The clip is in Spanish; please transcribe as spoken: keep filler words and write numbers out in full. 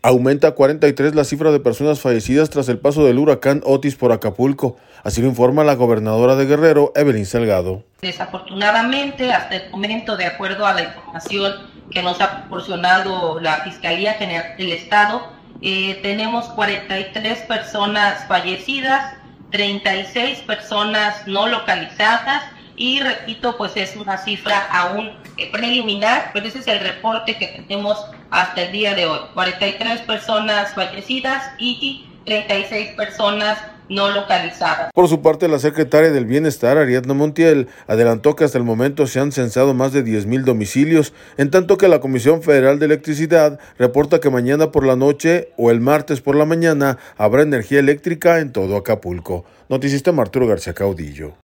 Aumenta a cuarenta y tres la cifra de personas fallecidas tras el paso del huracán Otis por Acapulco. Así lo informa la gobernadora de Guerrero, Evelyn Salgado. Desafortunadamente, hasta el momento, de acuerdo a la información que nos ha proporcionado la Fiscalía General del Estado, eh, tenemos cuarenta y tres personas fallecidas, treinta y seis personas no localizadas y repito, pues es una cifra aún eh, preliminar, pero ese es el reporte que tenemos hasta el día de hoy. cuarenta y tres personas fallecidas y treinta y seis personas no localizadas. Por su parte, la secretaria del Bienestar, Ariadna Montiel, adelantó que hasta el momento se han censado más de diez mil domicilios, en tanto que la Comisión Federal de Electricidad reporta que mañana por la noche o el martes por la mañana habrá energía eléctrica en todo Acapulco. Noticista Arturo García Caudillo.